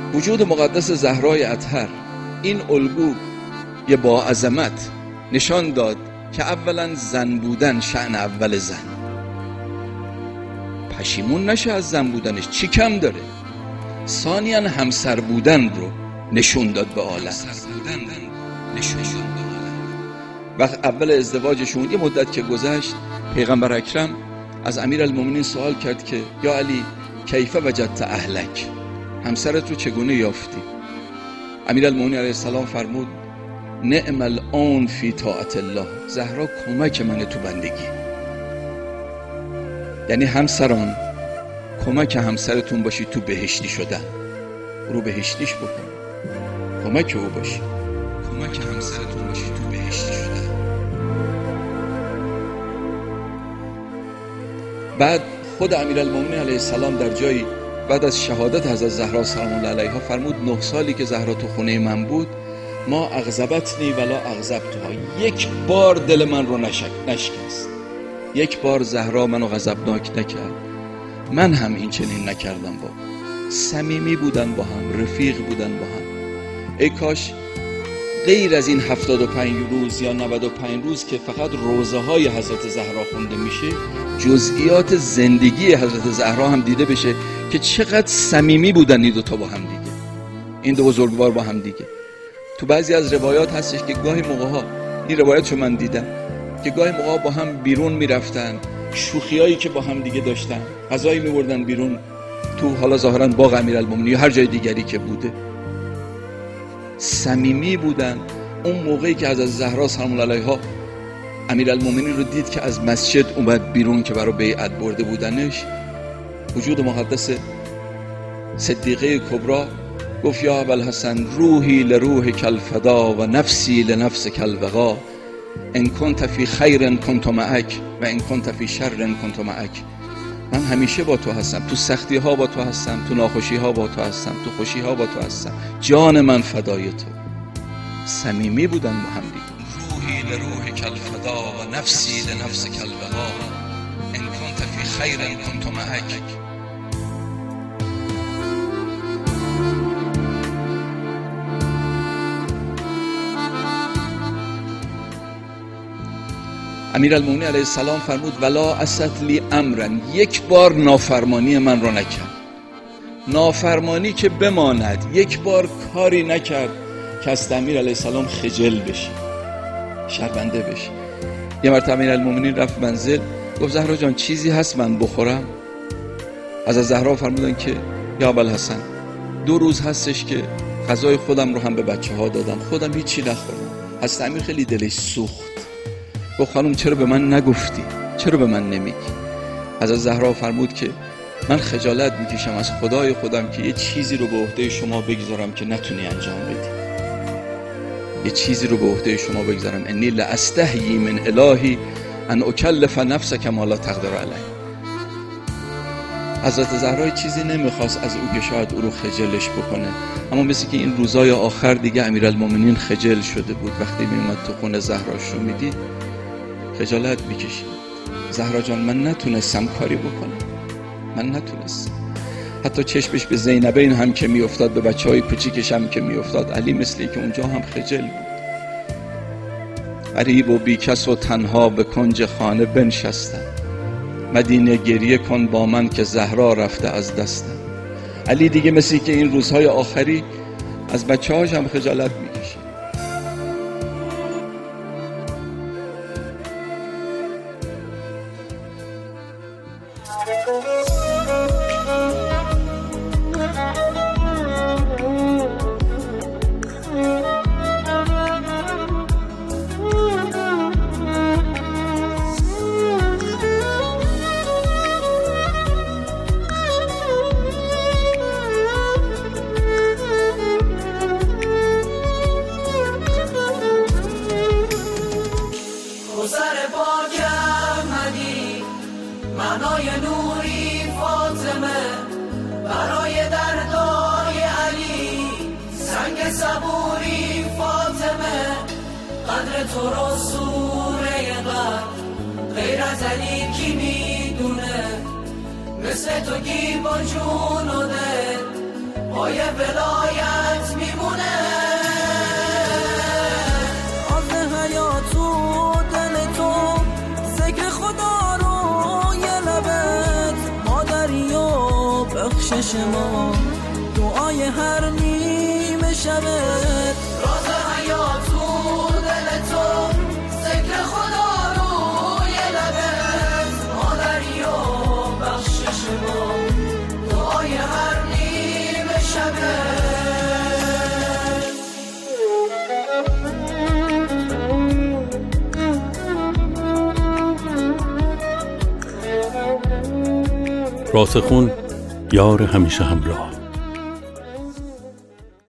وجود مقدس زهرای اطهر این الگو یه با عظمت نشان داد که اولا زن بودن شأن اول زن، پشیمون نشه از زن بودنش، چی کم داره. ثانیاً همسر بودن رو نشون داد به عالم. وقت اول ازدواجشون یه مدت که گذشت، پیغمبر اکرم از امیرالمومنین سوال کرد که یا علی کیف وجدت اهلک، همسرت رو چگونه یافتی؟ امیرالمومنین علیه السلام فرمود نعم العون فی طاعت الله، زهرا کمک منه تو بندگی. یعنی همسران کمک همسرتون باشی تو بهشتی شدن، رو بهشتیش بکن، کمک او باشی، کمک همسرتون باشی تو بهشتی شدن. بعد خود امیرالمومنین علیه السلام در جایی بعد از شهادت حضرت زهرا سلام الله علیها فرمود 9 سالی که زهرا تو خونه من بود ما اغضبتنی ولا اغضبتها، یک بار دل من رو نشکست، یک بار زهرا منو غضبناک نکرد، من هم این چنین نکردم. با صمیمی بودن، با هم رفیق بودن، با هم. ای کاش غیر از این 75 روز یا 95 روز که فقط روزه های حضرت زهرا خونده میشه، جزئیات زندگی حضرت زهرا هم دیده بشه که چقدر صمیمی بودن این دوتا با هم دیگه، این دو بزرگوار با هم دیگه. تو بعضی از روایات هستش که گاهی موقع‌ها، این روایتشو من دیدم، که گاهی موقع‌ها با هم بیرون میرفتن، شوخیایی که با هم دیگه داشتن، غذایی میبردن بیرون تو حالا ظاهرا باغ امیرالمومنین یا هر جای دیگری که بوده، صمیمی بودن. اون موقعی که از زهرا سلام الله علیها امیرالمومنین رو دید که از مسجد اومد بیرون که برای بیعت برده بودنش، وجود مقدس صدیقه کبرا گفت یا ابوالحسن روحی لروحک الفدا و نفسی لنفسک الوقا، ان کنت فی خیر کنت معک و ان کنت فی شر کنت معک. من همیشه با تو هستم، تو سختی ها با تو هستم، تو ناخوشی ها با تو هستم، تو خوشی ها با تو هستم، جان من فدای تو. صمیمی بودن با هم دیگه. روحی لروحک الفدا و نفسی لنفسک الوقا، ان کنت فی خیر کنت معک. امیرالمومنین علیه السلام فرمود ولا عصت لی امرا، یک بار نافرمانی من رو نکرد، نافرمانی که بماند، یک بار کاری نکرد که از امیر علیه السلام خجل بشی، شرمنده بشی. یه مرتبه امیرالمومنین رفت منزل، گفت زهرا جان چیزی هست من بخورم؟ از زهرا فرمودن که یا ابوالحسن 2 روز هستش که غذای خودم رو هم به بچه ها دادم، خودم هیچی نخوردم. از امیر خیلی دلش سوخت، گفت خانم چرا به من نگفتی؟ چرا به من نمیگی؟ حضرت زهرا فرمود که من خجالت میکشم از خدای خودم که یه چیزی رو به عهده شما بگذارم که نتونی انجام بدی، یه چیزی رو به عهده شما بگذارم. انی لاستحیی من الهی ان اکلف نفسک ما لا تقدر علیه. حضرت زهرا چیزی نمیخواست از او که شاید او رو خجلش بکنه، اما مثل که این روزای آخر دیگه امیرالمومنین خجل شده بود، وقتی میومد تو خونه زهراش رو میدید خجالت میکشید. زهرا جان من نتونستم کاری بکنم، من نتونستم. حتی چشمش به زینبین هم که میافتاد، به بچهای کوچیکش هم که میافتاد، علی مثلی که اونجا هم خجل بود. غریب و بیکس و تنها به کنج خانه بنشستم، مدینه گریه کن با من که زهرا رفته از دستم. علی دیگه مثلی که این روزهای آخری از بچه‌هاش هم خجالت میکشید. معنای نوری فاطمه برای دردای علی، سنگ صبوری فاطمه قدر تو رو سوره قدر، غیر از علی کی میدونه، مثل تو گیر با جون و دل جای ولایت میمونه. آز حیات و دل تو، ذکر خدا رو یه لبت، مادری و بخشش ما، دعای هر نیمه شبت. راز حیات و دل تو، ذکر خدا رو یه لبت، مادری و بخشش ما، دعای هر نیمه شبت. راسخون، یار همیشه همراه.